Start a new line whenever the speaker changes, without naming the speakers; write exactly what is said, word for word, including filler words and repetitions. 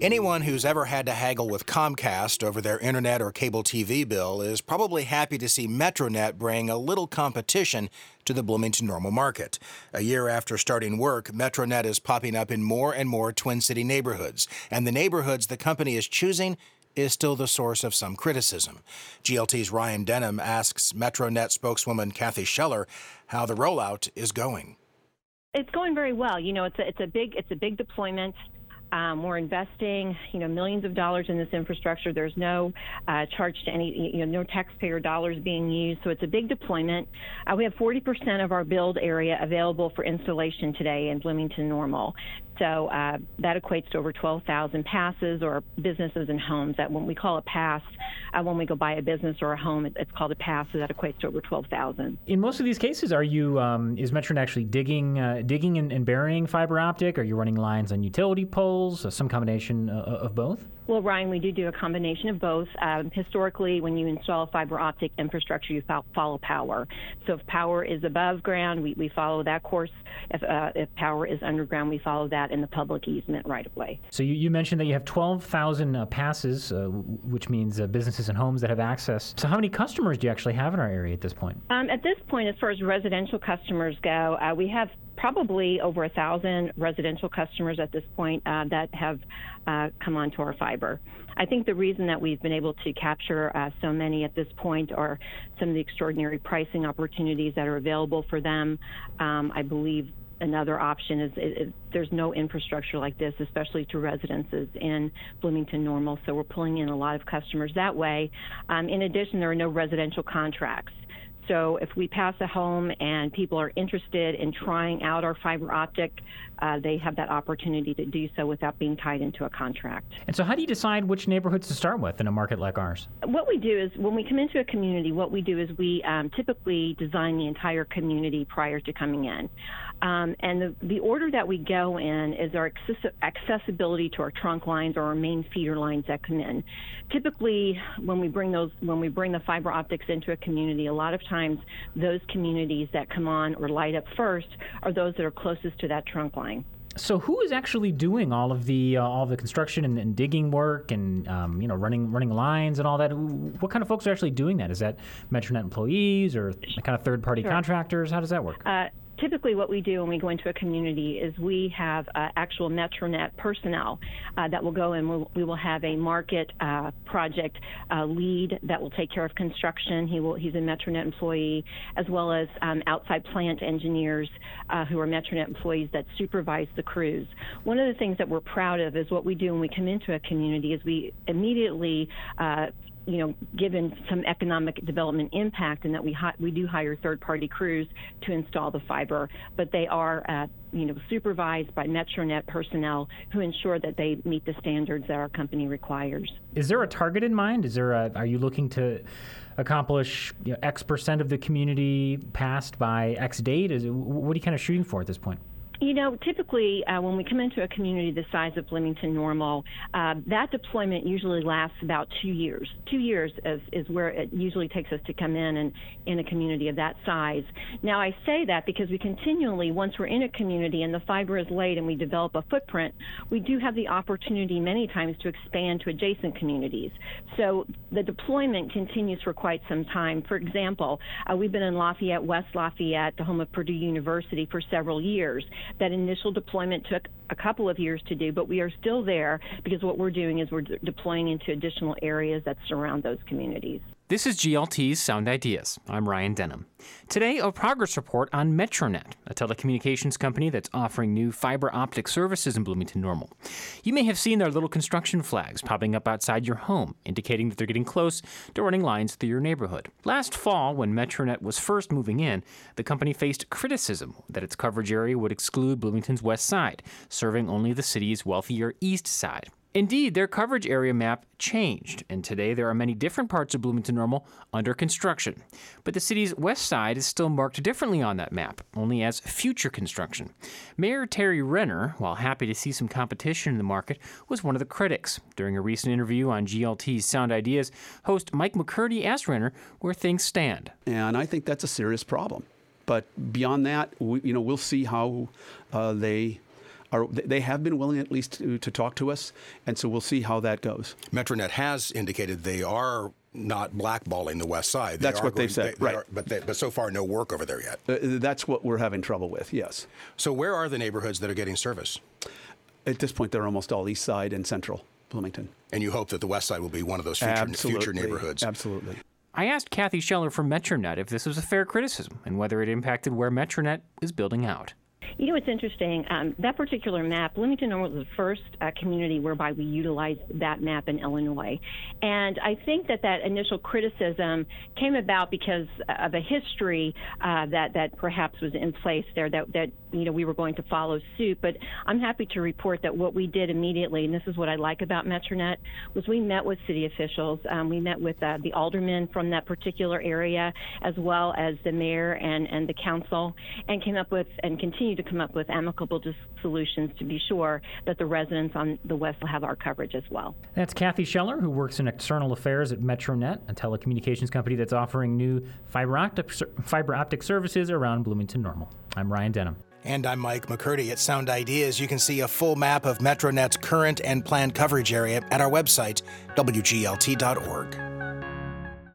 Anyone who's ever had to haggle with Comcast over their internet or cable T V bill is probably happy to see Metronet bring a little competition to the Bloomington Normal market. A year after starting work, Metronet is popping up in more and more Twin City neighborhoods, and the neighborhoods the company is choosing is still the source of some criticism. G L T's Ryan Denham asks Metronet spokeswoman Kathy Scheller how the rollout is going.
It's going very well. You know, it's a, it's a big it's a big deployment. Um, we're investing, you know, millions of dollars in this infrastructure. There's no uh, charge to any, you know, no taxpayer dollars being used. So it's a big deployment. Uh, we have forty percent of our build area available for installation today in Bloomington Normal. So uh, that equates to over twelve thousand passes or businesses and homes. That when we call a pass, uh, when we go buy a business or a home, it, it's called a pass. So that equates to over twelve thousand.
In most of these cases, are you um, is Metronet actually digging, uh, digging and, and burying fiber optic? Are you running lines on utility poles? Uh, some combination uh, of both?
Well, Ryan, we do do a combination of both. Um, historically, when you install fiber optic infrastructure, you fo- follow power. So if power is above ground, we, we follow that course. If, uh, if power is underground, we follow that in the public easement right of way.
So you, you mentioned that you have twelve thousand uh, passes, uh, which means uh, businesses and homes that have access. So how many customers do you actually have in our area at this point?
Um, at this point, as far as residential customers go, uh, we have probably over a thousand residential customers at this point uh, that have uh, come onto our fiber. I think the reason that we've been able to capture uh, so many at this point are some of the extraordinary pricing opportunities that are available for them. Um, I believe another option is, is, is there's no infrastructure like this, especially to residences in Bloomington Normal, so we're pulling in a lot of customers that way. Um, in addition, there are no residential contracts. So if we pass a home and people are interested in trying out our fiber optic, uh, they have that opportunity to do so without being tied into a contract.
And so how do you decide which neighborhoods to start with in a market like ours?
What we do is when we come into a community, what we do is we um, typically design the entire community prior to coming in. Um, and the, the order that we go in is our access- accessibility to our trunk lines or our main feeder lines that come in. Typically, when we bring those, when we bring the fiber optics into a community, a lot of times those communities that come on or light up first are those that are closest to that trunk line.
So who is actually doing all of the uh, all of the construction and, and digging work and um, you know running running lines and all that? What kind of folks are actually doing that? Is that Metronet employees or kind of third party
Sure.
contractors? How does that work?
Uh, Typically what we do when we go into a community is we have uh, actual Metronet personnel uh, that will go in. We'll, we will have a market uh, project uh, lead that will take care of construction. He will, he's a Metronet employee, as well as um, outside plant engineers uh, who are Metronet employees that supervise the crews. One of the things that we're proud of is what we do when we come into a community is we immediately uh, you know, given some economic development impact, and that we hi- we do hire third-party crews to install the fiber, but they are, uh, you know, supervised by Metronet personnel who ensure that they meet the standards that our company requires.
Is there a target in mind? Is there a, are you looking to accomplish you know, X percent of the community passed by X date? Is it, what are you kind of shooting for at this point?
You know, typically uh, when we come into a community the size of Bloomington Normal, uh, that deployment usually lasts about two years. Two years is, is where it usually takes us to come in and in a community of that size. Now, I say that because we continually, once we're in a community and the fiber is laid and we develop a footprint, we do have the opportunity many times to expand to adjacent communities. So the deployment continues for quite some time. For example, uh, we've been in Lafayette, West Lafayette, the home of Purdue University, for several years. That initial deployment took a couple of years to do, but we are still there because what we're doing is we're de- deploying into additional areas that surround those communities.
This is G L T's Sound Ideas. I'm Ryan Denham. Today, a progress report on Metronet, a telecommunications company that's offering new fiber optic services in Bloomington Normal. You may have seen their little construction flags popping up outside your home, indicating that they're getting close to running lines through your neighborhood. Last fall, when Metronet was first moving in, the company faced criticism that its coverage area would exclude Bloomington's west side, serving only the city's wealthier east side. Indeed, their coverage area map changed, and today there are many different parts of Bloomington Normal under construction. But the city's west side is still marked differently on that map, only as future construction. Mayor Terry Renner, while happy to see some competition in the market, was one of the critics. During a recent interview on G L T's Sound Ideas, host Mike McCurdy asked Renner where things stand.
And I think that's a serious problem. But beyond that, we, you know, we'll see how uh, they are they have been willing at least to, to talk to us, and so we'll see how that goes.
Metronet has indicated they are not blackballing the West Side. They
That's
are
what
going,
they've said,
they, they
right.
Are, but, they, but so far, no work over there yet.
Uh, that's what we're having trouble with, yes.
So where are the neighborhoods that are getting service?
At this point, they're almost all East Side and Central Bloomington.
And you hope that the West Side will be one of those future,
Absolutely.
future neighborhoods.
Absolutely.
I asked Kathy Scheller from Metronet if this was a fair criticism and whether it impacted where Metronet is building out.
You know, it's interesting. Um, that particular map, Bloomington Normal was the first uh, community whereby we utilized that map in Illinois. And I think that that initial criticism came about because of a history uh, that, that perhaps was in place there that, that, you know, we were going to follow suit. But I'm happy to report that what we did immediately, and this is what I like about Metronet, was we met with city officials. Um, we met with uh, the aldermen from that particular area, as well as the mayor and, and the council, and came up with and continue to come up with amicable dis- solutions to be sure that the residents on the West will have our coverage as well.
That's Kathy Scheller, who works in external affairs at Metronet, a telecommunications company that's offering new fiber optic, fiber optic services around Bloomington Normal. I'm Ryan Denham.
And I'm Mike McCurdy. At Sound Ideas, you can see a full map of Metronet's current and planned coverage area at our website, W G L T dot org.